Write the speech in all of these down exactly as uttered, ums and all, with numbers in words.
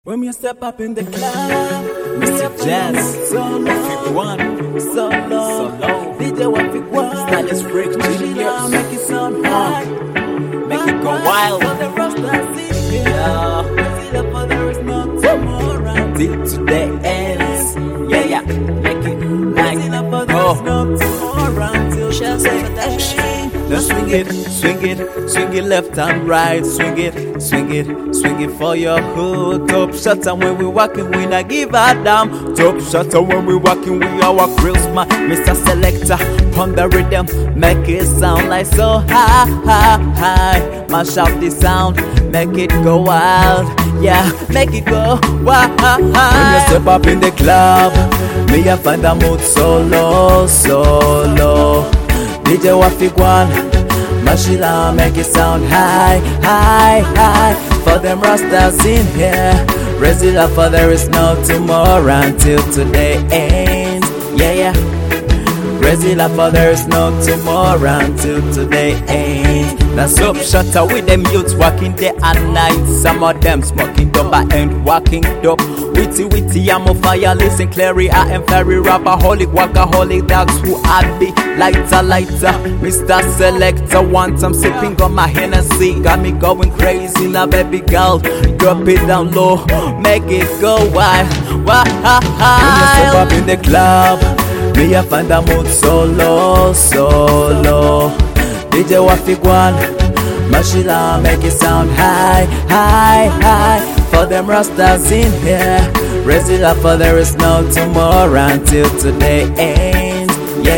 When you step up in the club, Mister Jazz, solo, Wafik solo, Solo, D J Wafik One, Stylist Freak Genius, make it sound high, make it go wild. For the Rasta city, Yeah, Brazil, for there is no tomorrow. till today ends. Yeah, yeah, make it like Brazil, for there is go. no tomorrow. Till Just today for that ends. shit. Now swing it, swing it, swing it left and right. Swing it, swing it, swing it for your hood. Top shot and when we walking, we not give a damn. Top shot and when we walking, we are walk real smart. Mister Selector, on the rhythm, make it sound like so high, high, high. Mash up the sound, make it go wild. Yeah, make it go wild. When you step up in the club, me I find a mood solo, solo. D J Wafik One, Mashila, make it sound high, high, high. For them rastas in here, Brazil, for there is no tomorrow until today ends. Yeah, yeah. Brazil, for there is no tomorrow until today ends. Now soap shutter with them youths walking day and night. Some of them smoking dope, I ain't walking dope. Witty witty, I'm on fire, listen clearly. I am very rapaholic, workaholic, dogs who I be lighter, lighter. Mister Selector, once I'm sipping on my Hennessy, got me going crazy now, baby girl. Drop it down low, make it go wild, wild. When you step up in the club, me I find a mood solo, solo. D J Wafik One, Mashila, make it sound high, high, high. For them rastas in here, Brazil, for there is no tomorrow until today ends. Yeah,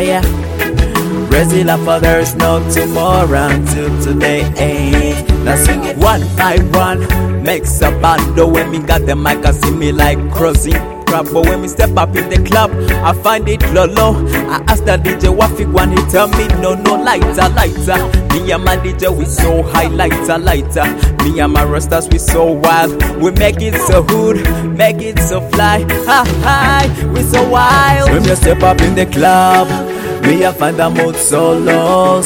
yeah. Brazil, for there is no tomorrow until today ends. Now sing it one by one, makes a bando. When me got the mic, I see me like crossing. But when we step up in the club, I find it low low. I ask the D J Wafik One, he tell me no no lighter lighter. Me and my D J we so high lighter lighter. Me and my rastas we so wild. We make it so hood, make it so fly. Ha hi, we so wild. When we step up in the club, me I find a mood solo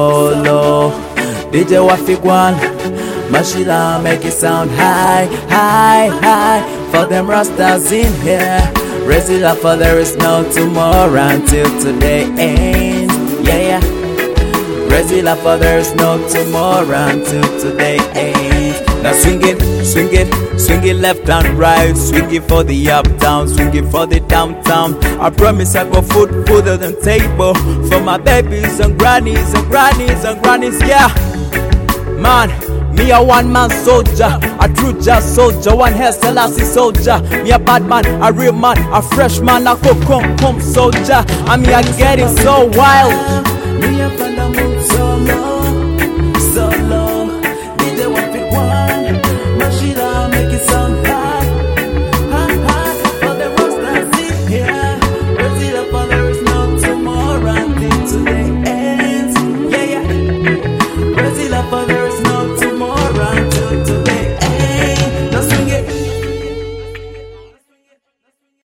solo. D J Wafik One, Mashila, make it sound high, high, high. For them rastas in here, Brazil, for there is no tomorrow until today ends. Yeah, yeah. Brazil, for there is no tomorrow until today ends. Now swing it, swing it, swing it left and right. Swing it for the uptown, swing it for the downtown. I promise I got food, food on the table for my babies and grannies and grannies and grannies. Yeah, man. Me a one man soldier, a true jazz soldier, one hair Selassie soldier. Me a bad man, a real man, a fresh man, a come come come soldier. And me a getting so wild. Me a find a mood